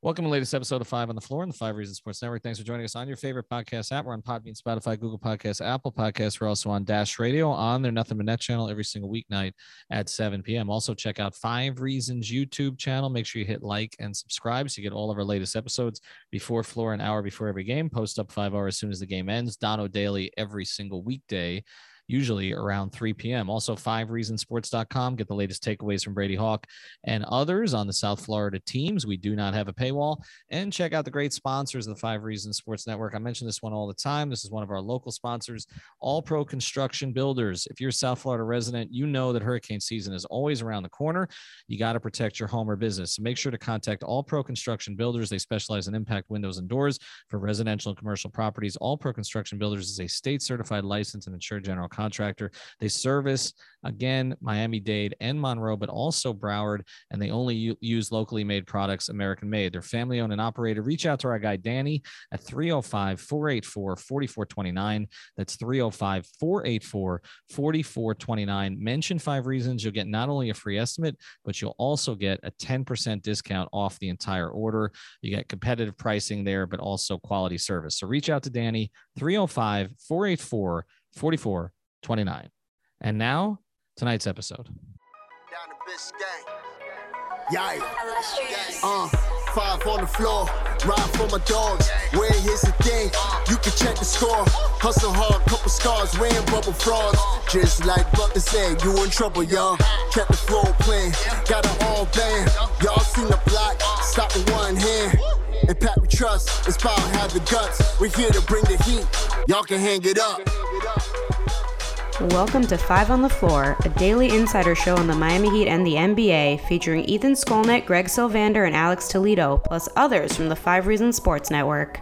Welcome to the latest episode of Five on the Floor on the Five Reasons Sports Network. Thanks for joining us on your favorite podcast app. We're on Podbean, Spotify, Google Podcasts, Apple Podcasts. We're also on Dash Radio on their Nothing But Net channel every single weeknight at 7 p.m. Also, check out Five Reasons YouTube channel. Make sure you hit like and subscribe so you get all of our latest episodes before floor, an hour before every game. Post up 5 hours as soon as the game ends. Dono Daily every single weekday, usually around 3 p.m. Also, 5reasonsports.com. Get the latest takeaways from Brady Hawk and others on the South Florida teams. We do not have a paywall. And check out the great sponsors of the Five Reasons Sports Network. I mention this one all the time. This is one of our local sponsors, All Pro Construction Builders. If you're a South Florida resident, you know that hurricane season is always around the corner. You got to protect your home or business. So make sure to contact All Pro Construction Builders. They specialize in impact windows and doors for residential and commercial properties. All Pro Construction Builders is a state-certified, licensed, and insured general contractor. They service, again, Miami-Dade and Monroe, but also Broward, and they only use locally made products, American-made. They're family-owned and operated. Reach out to our guy, Danny, at 305-484-4429. That's 305-484-4429. Mention Five Reasons. You'll get not only a free estimate, but you'll also get a 10% discount off the entire order. You get competitive pricing there, but also quality service. So reach out to Danny, 305-484-4429. And now, tonight's episode. Down to Biscayne. Yeah. Five on the floor, ride for my dogs. Where here's the thing, you can check the score. Hustle hard, couple scars, wearing bubble frauds. Just like Butler said, you in trouble, y'all. Kept the floor playing, got it all banned. Y'all seen the block, stop with one hand. And Pat we trust, Inspire have the guts. We're here to bring the heat, y'all can hang it up. Welcome to Five on the Floor, a daily insider show on the Miami Heat and the NBA, featuring Ethan Skolnick, Greg Sylvander, and Alex Toledo, plus others from the Five Reasons Sports Network.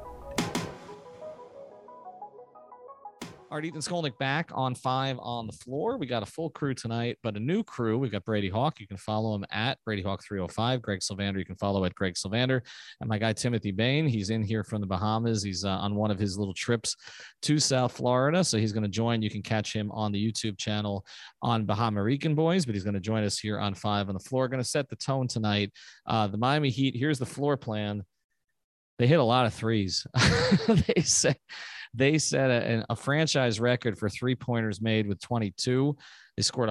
All right, Ethan Skolnick back on Five on the Floor. We got a full crew tonight, but a new crew. We got Brady Hawk. You can follow him at Brady Hawk 305. Greg Sylvander, you can follow at Greg Sylvander. And my guy, Timothy Bain, he's in here from the Bahamas. He's on one of his little trips to South Florida. So he's going to join. You can catch him on the YouTube channel on Bahama Rican Boys, but he's going to join us here on Five on the Floor. Going to set the tone tonight. The Miami Heat, here's the floor plan. They hit a lot of threes. They set a franchise record for three-pointers made with 22. They scored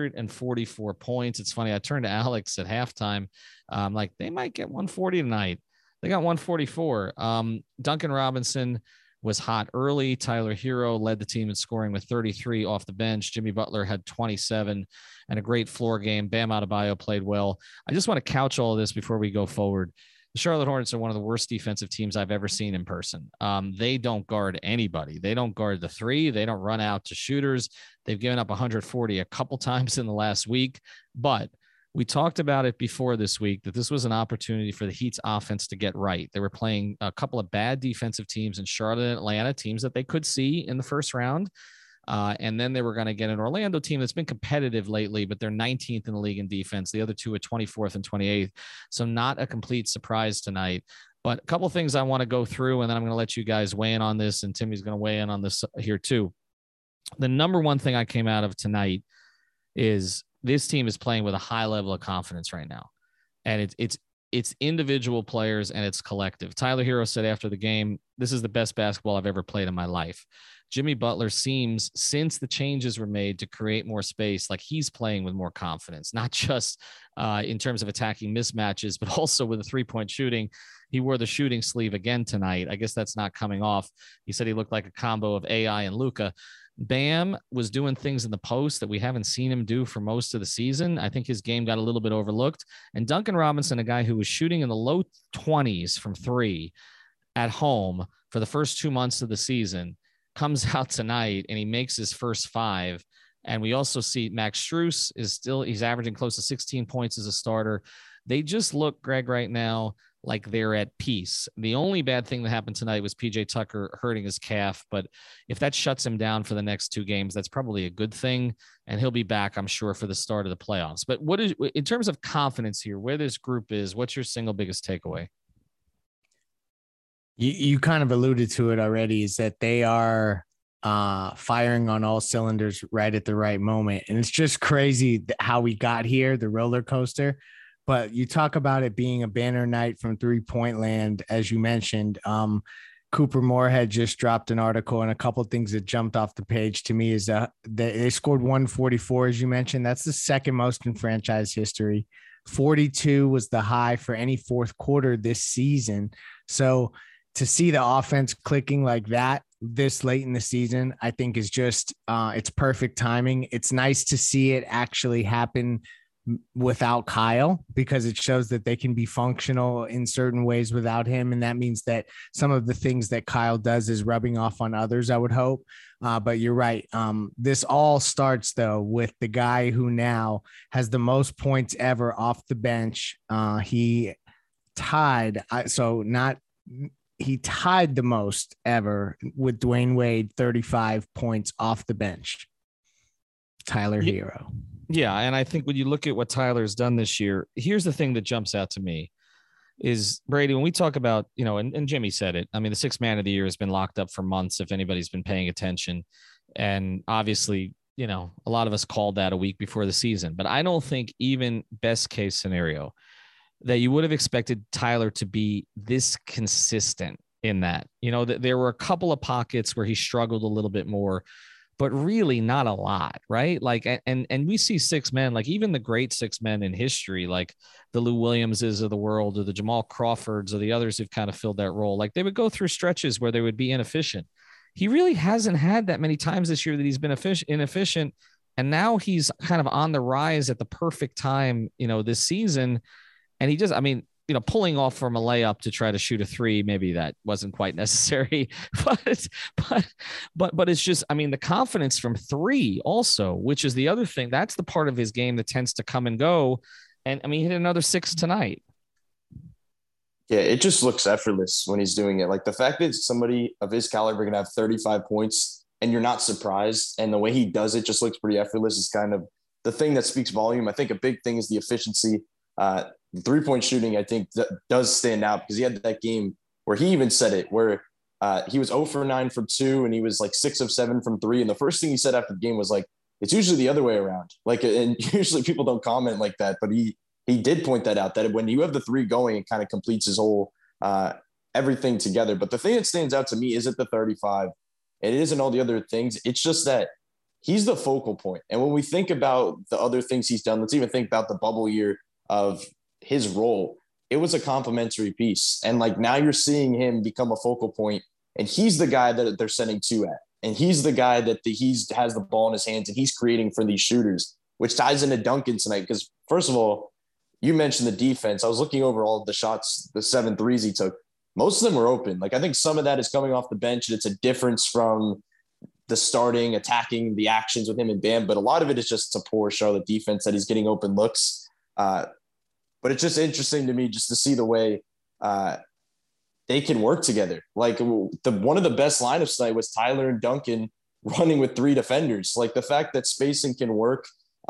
144 points. It's funny. I turned to Alex at halftime. Like, they might get 140 tonight. They got 144. Duncan Robinson was hot early. Tyler Hero led the team in scoring with 33 off the bench. Jimmy Butler had 27 and a great floor game. Bam Adebayo played well. I just want to couch all of this before we go forward. The Charlotte Hornets are one of the worst defensive teams I've ever seen in person. They don't guard anybody. They don't guard the three. They don't run out to shooters. They've given up 140 a couple times in the last week. But we talked about it before this week that this was an opportunity for the Heat's offense to get right. They were playing a couple of bad defensive teams in Charlotte and Atlanta, teams that they could see in the first round. And then they were going to get an Orlando team that's been competitive lately, but they're 19th in the league in defense. The other two are 24th and 28th. So not a complete surprise tonight. But a couple of things I want to go through, and then I'm going to let you guys weigh in on this, and Timmy's going to weigh in on this here too. The number one thing I came out of tonight is this team is playing with a high level of confidence right now. And it's individual players and it's collective. Tyler Hero said after the game, this is the best basketball I've ever played in my life. Jimmy Butler seems, since the changes were made to create more space, like he's playing with more confidence, not just in terms of attacking mismatches, but also with a three-point shooting. He wore the shooting sleeve again tonight. I guess that's not coming off. He said he looked like a combo of AI and Luka. Bam was doing things in the post that we haven't seen him do for most of the season. I think his game got a little bit overlooked. And Duncan Robinson, a guy who was shooting in the low 20s from three at home for the first 2 months of the season, comes out tonight and he makes his first five. And we also see Max Strus he's averaging close to 16 points as a starter. They just look, Greg, right now like they're at peace. The only bad thing that happened totnight was PJ Tucker hurting his calf, but if that shuts him down for the next two games, that's probably a good thing, and he'll be back, I'm sure, for the start of the playoffs. But what is, in terms of confidence here, where this group is, what's your single biggest takeaway? You kind of alluded to it already, is that they are firing on all cylinders right at the right moment. And it's just crazy how we got here, the roller coaster. But you talk about it being a banner night from 3-point land, as you mentioned. Cooper Moorhead just dropped an article, and a couple of things that jumped off the page to me is that they scored 144, as you mentioned. That's the second most in franchise history. 42 was the high for any fourth quarter this season. So to see the offense clicking like that this late in the season, I think is just it's perfect timing. It's nice to see it actually happen without Kyle, because it shows that they can be functional in certain ways without him. And that means that some of the things that Kyle does is rubbing off on others, I would hope. But you're right. This all starts though with the guy who now has the most points ever off the bench. He tied the most ever with Dwayne Wade, 35 points off the bench. Tyler Hero. Yeah, and I think when you look at what Tyler's done this year, here's the thing that jumps out to me is, Brady, when we talk about, and Jimmy said it, I mean, the sixth man of the year has been locked up for months, if anybody's been paying attention. And obviously, a lot of us called that a week before the season. But I don't think even best case scenario that you would have expected Tyler to be this consistent in that. There were a couple of pockets where he struggled a little bit more, but really not a lot, right? Like, and we see six men, like even the great six men in history, like the Lou Williamses of the world, or the Jamal Crawfords, or the others who've kind of filled that role. Like they would go through stretches where they would be inefficient. He really hasn't had that many times this year that he's been inefficient. And now he's kind of on the rise at the perfect time, this season. And he just, pulling off from a layup to try to shoot a three, maybe that wasn't quite necessary, but it's just, the confidence from three also, which is the other thing. That's the part of his game that tends to come and go. And he hit another 6 tonight. Yeah, it just looks effortless when he's doing it. Like the fact that somebody of his caliber can have 35 points and you're not surprised, and the way he does it just looks pretty effortless is kind of the thing that speaks volume. I think a big thing is the efficiency. The 3-point shooting, I think, does stand out because he had that game where he even said it, where he was 0 for 9 from 2 and he was like 6 of 7 from 3. And the first thing he said after the game was like, it's usually the other way around. Like, and usually people don't comment like that, but he did point that out, that when you have the 3 going, it kind of completes his whole everything together. But the thing that stands out to me isn't the 35. It isn't all the other things. It's just that he's the focal point. And when we think about the other things he's done, let's even think about the bubble year of his role. It was a complimentary piece. And like now you're seeing him become a focal point, and he's the guy that they're sending 2 at. And he's the guy that has the ball in his hands and he's creating for these shooters, which ties into Duncan tonight. Because first of all, you mentioned the defense. I was looking over all of the shots, the 7 threes he took. Most of them were open. Like I think some of that is coming off the bench, and it's a difference from the starting, attacking, the actions with him and Bam. But a lot of it is just a poor Charlotte defense that he's getting open looks. But it's just interesting to me just to see the way they can work together. Like one of the best lineups tonight was Tyler and Duncan running with 3 defenders. Like the fact that spacing can work.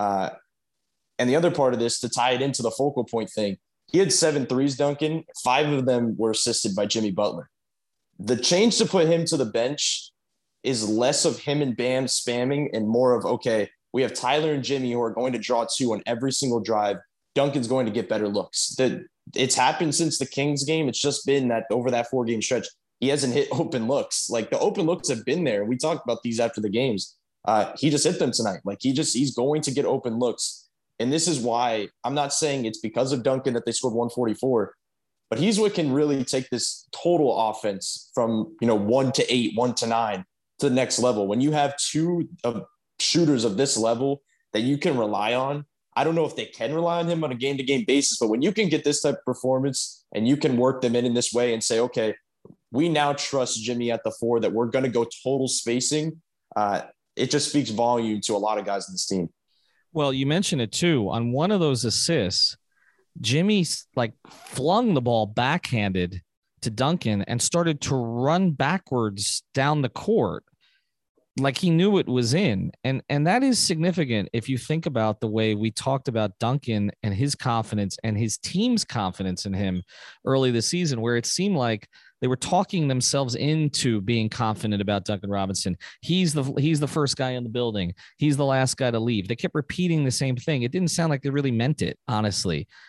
And the other part of this, to tie it into the focal point thing, he had 7 threes, Duncan. 5 of them were assisted by Jimmy Butler. The change to put him to the bench is less of him and Bam spamming and more of, okay, we have Tyler and Jimmy who are going to draw 2 on every single drive. Duncan's going to get better looks. It's happened since the Kings game. It's just been that over that 4-game stretch, he hasn't hit open looks. Like the open looks have been there. We talked about these after the games. He just hit them tonight. Like he's going to get open looks. And this is why I'm not saying it's because of Duncan that they scored 144, but he's what can really take this total offense from, 1 to 8, 1 to 9 to the next level. When you have 2 shooters of this level that you can rely on, I don't know if they can rely on him on a game-to-game basis, but when you can get this type of performance and you can work them in this way and say, okay, we now trust Jimmy at the 4 that we're going to go total spacing, it just speaks volume to a lot of guys in this team. Well, you mentioned it too. On one of those assists, Jimmy flung the ball backhanded to Duncan and started to run backwards down the court like he knew it was in. And that is significant if you think about the way we talked about Duncan and his confidence and his team's confidence in him early this season, where it seemed like they were talking themselves into being confident about Duncan Robinson. He's the first guy in the building. He's the last guy to leave. They kept repeating the same thing. It didn't sound like they really meant it, honestly.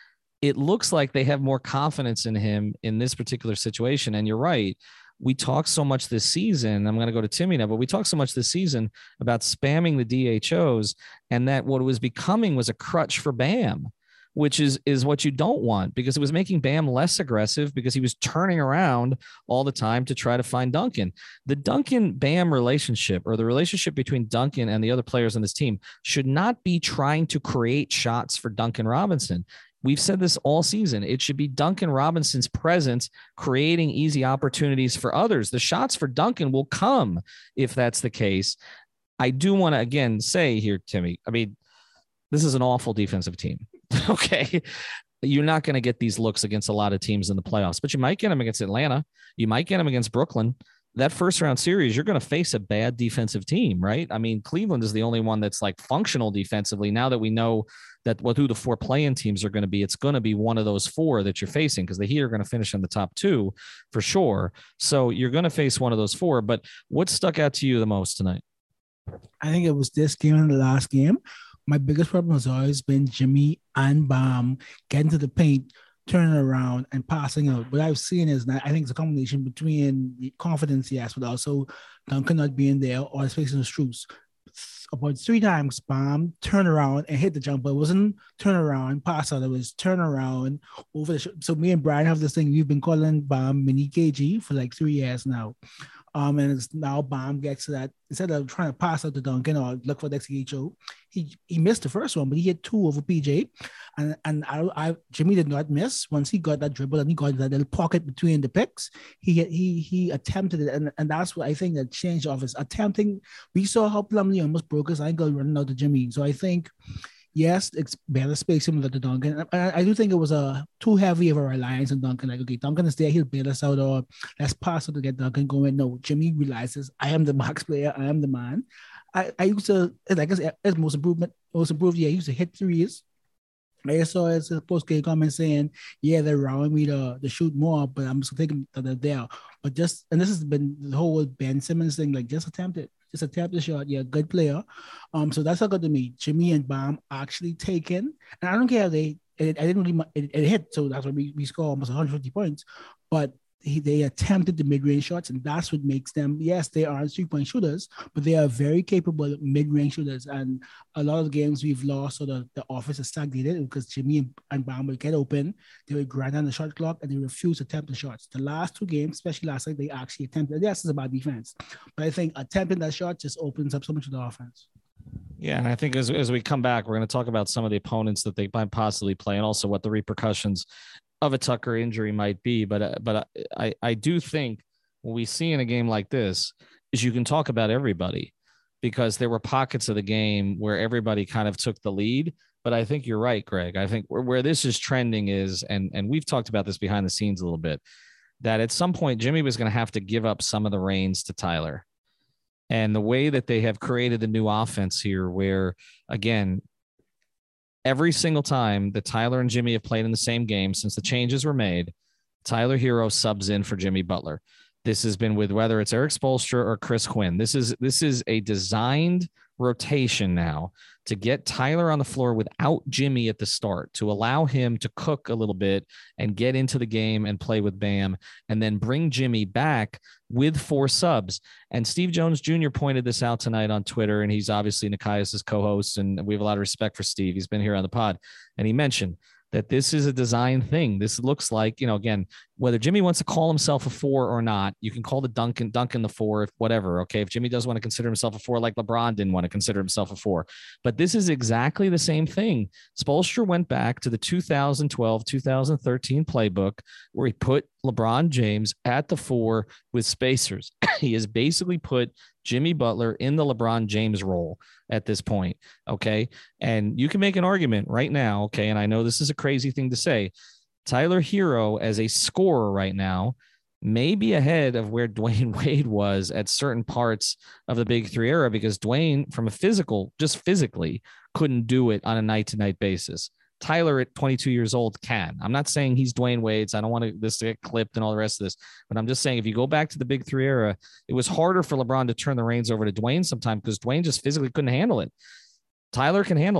it looks like they have more confidence in him in this particular situation. And you're right. We talk so much this season. I'm going to go to Timmy now, but we talk so much this season about spamming the DHOs, and that what it was becoming was a crutch for Bam, which is what you don't want, because it was making Bam less aggressive because he was turning around all the time to try to find Duncan. The Duncan-Bam relationship, or the relationship between Duncan and the other players on this team, should not be trying to create shots for Duncan Robinson. We've said this all season. It should be Duncan Robinson's presence creating easy opportunities for others. The shots for Duncan will come if that's the case. I do want to, again, say here, Timmy, I mean, this is an awful defensive team. Okay. You're not going to get these looks against a lot of teams in the playoffs, but you might get them against Atlanta. You might get them against Brooklyn. That first round series, you're going to face a bad defensive team, right? I mean, Cleveland is the only one that's like functional defensively. Now that we know that who the 4 play-in teams are going to be, it's going to be one of those 4 that you're facing, because the Heat are going to finish in the top 2 for sure. So you're going to face one of those 4. But what stuck out to you the most tonight? I think it was this game and the last game. My biggest problem has always been Jimmy and Bam getting to the paint, turning around and passing out. What I've seen is that I think it's a combination between the confidence, yes, but also Duncan not being there or facing the Strus. About 3 times, Bam turned around and hit the jumper. It wasn't turn around, pass out. It was turn around over the So me and Brian have this thing. We've been calling Bam Mini KG for like 3 years now. And it's now Bam gets to that, instead of trying to pass out to Duncan or look for the XHO, he missed the first one, but he hit 2 over PJ. And Jimmy did not miss. Once he got that dribble and he got that little pocket between the picks, he attempted it. And that's what I think that changed off his attempting. We saw how Plumlee almost broke his ankle running out to Jimmy. So I think, yes, it's better space similar to Duncan. I do think it was too heavy of a reliance on Duncan. Like, okay, Duncan is there, he'll bail us out, or let's pass it to get Duncan going. No, Jimmy realizes, I am the max player, I am the man. I used to, like as most improved, yeah, I used to hit threes. I saw his post-game comment saying, yeah, they're allowing me to shoot more, but I'm just thinking that they're there. But and this has been the whole Ben Simmons thing, like just attempt it. Just attempt the shot. Yeah, good player. So that's how good to me. Jimmy and Bam actually taken, and I don't care if it didn't really, it hit, so that's why we score almost 150 points. But they attempted the mid-range shots, and that's what makes them, yes, they are 3-point shooters, but they are very capable mid-range shooters. And a lot of the games we've lost, so the offense is stagnated because Jimmy and Bam would get open, they would grind on the shot clock, and they refuse to attempt the shots. The last 2 games, especially last night, they actually attempted. Yes, it's about defense, but I think attempting that shot just opens up so much of the offense. Yeah, and I think as we come back, we're going to talk about some of the opponents that they might possibly play, and also what the repercussions of a Tucker injury might be. But I do think what we see in a game like this is you can talk about everybody, because there were pockets of the game where everybody kind of took the lead. But I think you're right, Greg. I think where this is trending is, and we've talked about this behind the scenes a little bit, that at some point Jimmy was going to have to give up some of the reins to Tyler. And the way that they have created the new offense here, where, again, every single time that Tyler and Jimmy have played in the same game since the changes were made, Tyler Hero subs in for Jimmy Butler. This has been with whether it's Eric Spoelstra or Chris Quinn. This is a designed rotation now to get Tyler on the floor without Jimmy at the start, to allow him to cook a little bit and get into the game and play with Bam, and then bring Jimmy back with 4 subs. And Steve Jones Jr. pointed this out tonight on Twitter, and he's obviously Nekias's co-host, and we have a lot of respect for Steve. He's been here on the pod, and he mentioned that this is a design thing. This looks like, again, whether Jimmy wants to call himself a 4 or not, you can call the Duncan the 4, whatever. Okay. If Jimmy does want to consider himself a 4, like LeBron didn't want to consider himself a 4, but this is exactly the same thing. Spoelstra went back to the 2012-2013 playbook where he put LeBron James at the 4 with spacers. He has basically put Jimmy Butler in the LeBron James role at this point. Okay. And you can make an argument right now. Okay. And I know this is a crazy thing to say. Tyler Hero as a scorer right now may be ahead of where Dwayne Wade was at certain parts of the Big 3 era, because Dwayne, from a physically couldn't do it on a night-to-night basis. Tyler at 22 years old can. I'm not saying he's Dwayne Wade's. I don't want this to get clipped and all the rest of this, but I'm just saying if you go back to the Big 3 era, it was harder for LeBron to turn the reins over to Dwayne sometimes because Dwayne just physically couldn't handle it. Tyler can handle it.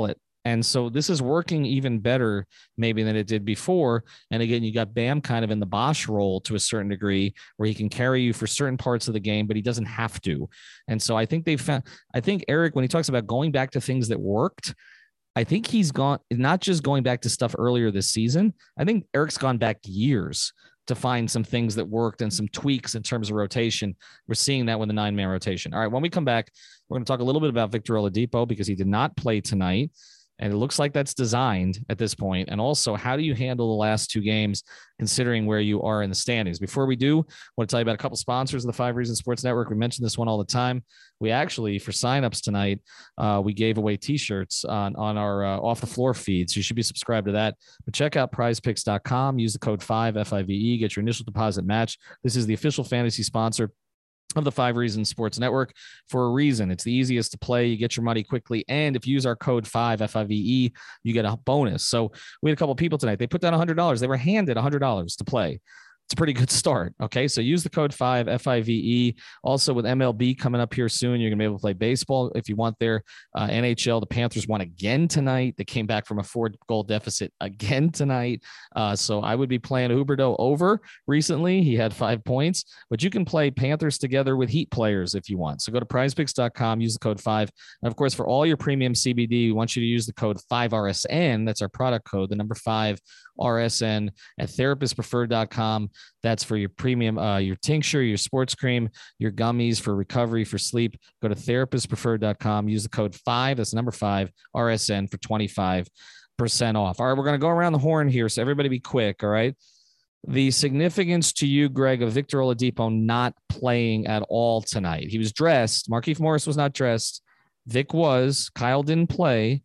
And so this is working even better maybe than it did before. And again, you got Bam kind of in the Bosch role to a certain degree where he can carry you for certain parts of the game, but he doesn't have to. And so I think I think Eric, when he talks about going back to things that worked, I think he's gone, not just going back to stuff earlier this season. I think Eric's gone back years to find some things that worked and some tweaks in terms of rotation. We're seeing that with the 9-man rotation. All right, when we come back, we're going to talk a little bit about Victor Oladipo because he did not play tonight. And it looks like that's designed at this point. And also, how do you handle the last 2 games, considering where you are in the standings? Before we do, I want to tell you about a couple sponsors of the 5 Reasons Sports Network. We mention this one all the time. We actually, for signups tonight, we gave away T-shirts on our Off the Floor feed. So you should be subscribed to that. But check out prizepicks.com. Use the code 5, FIVE. Get your initial deposit match. This is the official fantasy sponsor of the 5 Reasons Sports Network for a reason. It's the easiest to play. You get your money quickly. And if you use our code 5 FIVE, you get a bonus. So we had a couple of people tonight. They put down $100. They were handed $100 to play. It's a pretty good start. Okay. So use the code 5 FIVE. Also with MLB coming up here soon, you're going to be able to play baseball if you want there. NHL, the Panthers won again tonight. They came back from a 4-goal deficit again tonight. So I would be playing Huberdeau over recently. He had 5 points, but you can play Panthers together with Heat players if you want. So go to prizepicks.com, use the code 5. And of course, for all your premium CBD, we want you to use the code 5RSN. That's our product code, the number 5 RSN at therapistpreferred.com. That's for your premium, your tincture, your sports cream, your gummies for recovery, for sleep. Go to therapistpreferred.com. Use the code 5. That's number 5 RSN for 25% off. All right, we're going to go around the horn here, so everybody be quick. All right. The significance to you, Greg, of Victor Oladipo not playing at all tonight. He was dressed. Markieff Morris was not dressed. Vic was. Kyle didn't play.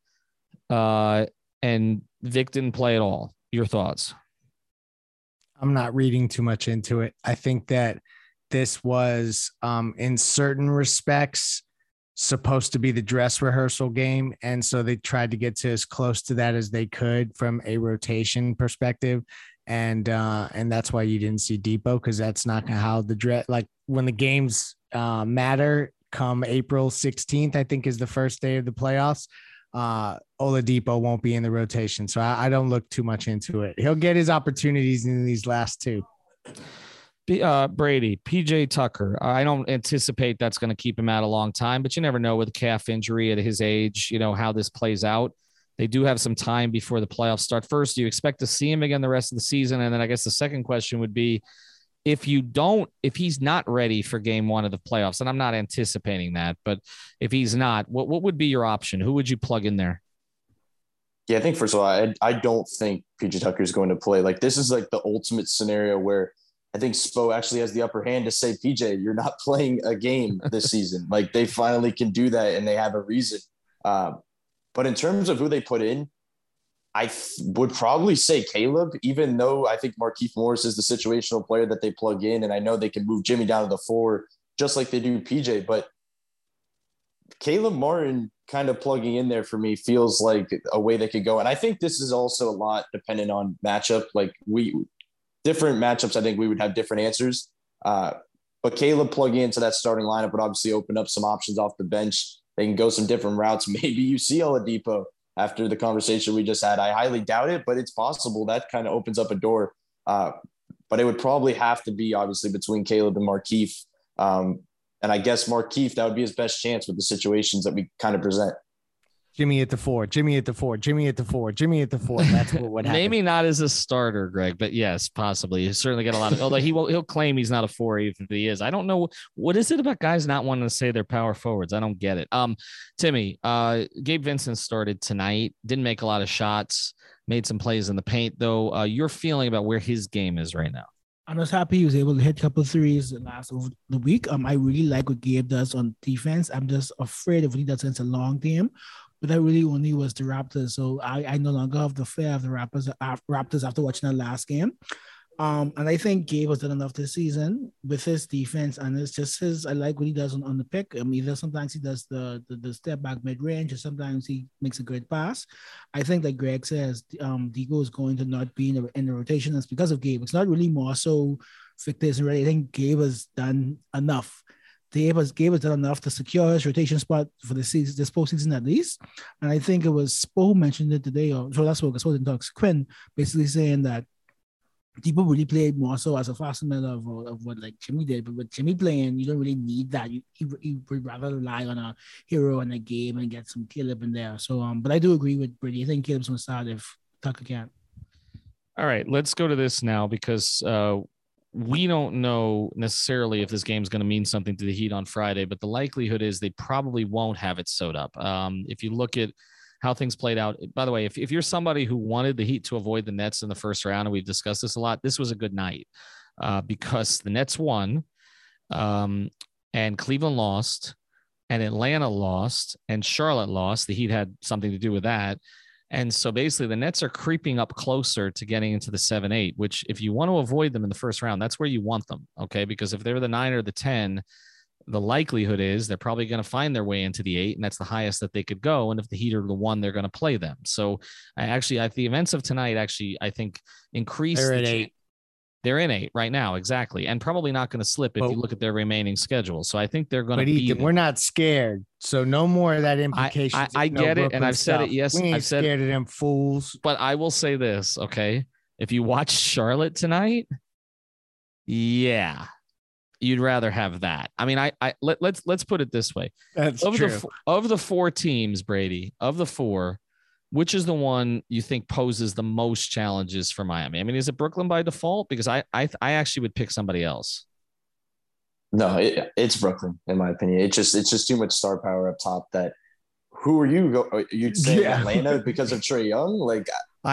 And Vic didn't play at all. Your thoughts? I'm not reading too much into it. I think that this was, in certain respects, supposed to be the dress rehearsal game. And so they tried to get to as close to that as they could from a rotation perspective. And that's why you didn't see Depot, because that's not how the dress, like when the games matter come April 16th, I think is the first day of the playoffs. Oladipo won't be in the rotation. So I don't look too much into it. He'll get his opportunities in these last 2. Brady, PJ Tucker. I don't anticipate that's going to keep him out a long time, but you never know with a calf injury at his age, how this plays out. They do have some time before the playoffs start. First, do you expect to see him again the rest of the season? And then I guess the second question would be, if he's not ready for game 1 of the playoffs, and I'm not anticipating that, but if he's not, what would be your option? Who would you plug in there? Yeah, I think first of all, I don't think PJ Tucker is going to play. Like, this is like the ultimate scenario where I think Spo actually has the upper hand to say, PJ, you're not playing a game this season. Like, they finally can do that and they have a reason. But in terms of who they put in, I would probably say Caleb, even though I think Markieff Morris is the situational player that they plug in. And I know they can move Jimmy down to the 4, just like they do PJ. But Caleb Martin kind of plugging in there for me feels like a way they could go. And I think this is also a lot dependent on matchup. Like, different matchups, I think we would have different answers. But Caleb plugging into that starting lineup would obviously open up some options off the bench. They can go some different routes. Maybe you see Oladipo after the conversation we just had. I highly doubt it, but it's possible. That kind of opens up a door. But it would probably have to be obviously between Caleb and Markieff. And I guess Markieff, that would be his best chance with the situations that we kind of present. Jimmy at the 4, Jimmy at the 4, Jimmy at the 4, Jimmy at the 4. That's what would happen. Maybe not as a starter, Greg, but yes, possibly. He'll certainly get a lot of, although he'll claim he's not a 4 even if he is. I don't know. What is it about guys not wanting to say they're power forwards? I don't get it. Timmy, Gabe Vincent started tonight, didn't make a lot of shots, made some plays in the paint though. Your feeling about where his game is right now? I'm just happy he was able to hit a couple of threes last over the week. I really like what Gabe does on defense. I'm just afraid of what he does against a long game. But that really only was the Raptors. So I no longer have the fear of the Raptors after watching that last game. And I think Gabe has done enough this season with his defense. And it's just I like what he does on the pick. Either sometimes he does the step back mid range, or sometimes he makes a great pass. I think, like Greg says, Depot is going to not be in the rotation. That's because of Gabe. It's not really more so Victor's already. I think Gabe has done enough gave us enough to secure his rotation spot for the season, this postseason at least. And I think it was Spo who mentioned it today, or so that's what I was talking Quinn, basically saying that people really played more so as a facsimile of what like Jimmy did. But with Jimmy playing, you don't really need that. You would rather rely on a hero in a game and get some Caleb in there. So, but I do agree with Brady. I think Caleb's going to start if Tucker can't. All right, let's go to this now because we don't know necessarily if this game is going to mean something to the Heat on Friday, but the likelihood is they probably won't have it sewed up. If you look at how things played out, by the way, if you're somebody who wanted the Heat to avoid the Nets in the first round, and we've discussed this a lot, this was a good night because the Nets won and Cleveland lost and Atlanta lost and Charlotte lost. The Heat had something to do with that. And so basically the Nets are creeping up closer to getting into the 7-8, which if you want to avoid them in the first round, that's where you want them. Okay. Because if they're the 9 or the 10, the likelihood is they're probably going to find their way into the 8, and that's the highest that they could go. And if the Heat are the 1, they're going to play them. So the events of tonight, I think increase. They're at 8. They're in 8 right now. Exactly. And probably not going to slip if you look at their remaining schedule. So I think they're going to be. We're not scared. So no more of that implication. I get it. And I've said it. Yes. We ain't I've said scared of them fools. But I will say this. Okay. If you watch Charlotte tonight, yeah, you'd rather have that. I mean, let's put it this way. That's true. Of the 4 teams, Brady, of the 4, which is the one you think poses the most challenges for Miami? I mean, is it Brooklyn by default? Because I actually would pick somebody else. No, it's Brooklyn in my opinion. It's just too much star power up top. That who are you? You'd say Atlanta because of Trae Young? Like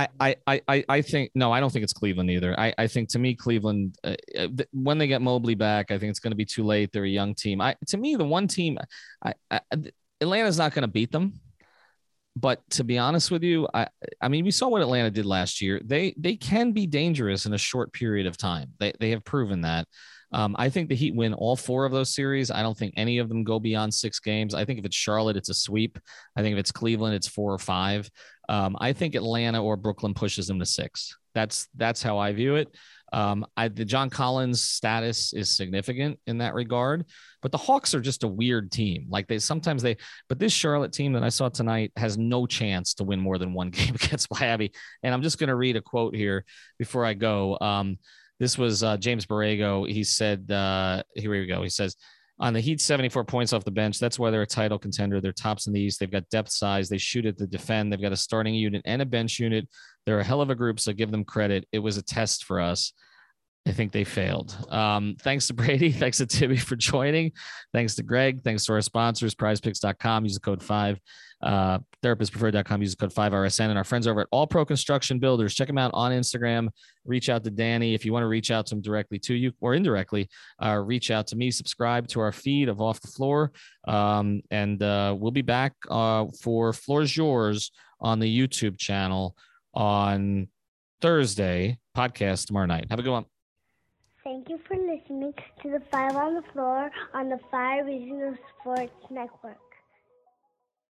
I think no, I don't think it's Cleveland either. I think to me Cleveland when they get Mobley back, I think it's going to be too late. They're a young team. To me, the one team Atlanta's not going to beat them. But to be honest with you, I mean, we saw what Atlanta did last year. They can be dangerous in a short period of time. They have proven that. I think the Heat win all 4 of those series. I don't think any of them go beyond 6 games. I think if it's Charlotte, it's a sweep. I think if it's Cleveland, it's 4 or 5. I think Atlanta or Brooklyn pushes them to 6. That's how I view it. The John Collins status is significant in that regard, but the Hawks are just a weird team. Like but this Charlotte team that I saw tonight has no chance to win more than 1 game against Miami. And I'm just going to read a quote here before I go. This was James Borrego. He said, here we go. He says, on the Heat, 74 points off the bench. That's why they're a title contender. They're tops in the East. They've got depth size. They shoot at the defend. They've got a starting unit and a bench unit. They're a hell of a group, so give them credit. It was a test for us. I think they failed. Thanks to Brady. Thanks to Timmy for joining. Thanks to Greg. Thanks to our sponsors, prizepicks.com. Use the code 5. Therapistpreferred.com. Use the code 5RSN. And our friends over at All Pro Construction Builders. Check them out on Instagram. Reach out to Danny. If you want to reach out to him directly to you or indirectly, reach out to me. Subscribe to our feed of Off the Floor. And we'll be back for Floor's Yours on the YouTube channel on Thursday. Podcast tomorrow night. Have a good one. Thank you for listening to the 5 on the Floor on the 5 Regional Sports Network.